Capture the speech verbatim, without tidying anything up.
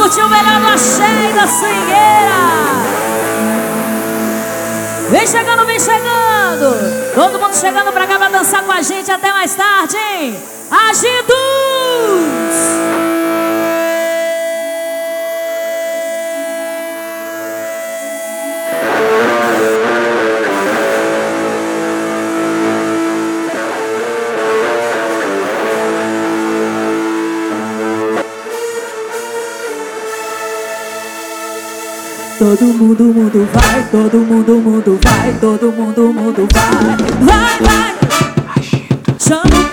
curtir o melhor do axé e da swingueira. Vem chegando, vem chegando. Todo mundo chegando pra cá pra dançar com a gente até mais tarde, hein? Agidos! Todo mundo, mundo vai, todo mundo, mundo vai, todo mundo, mundo vai. Vai, vai, chama o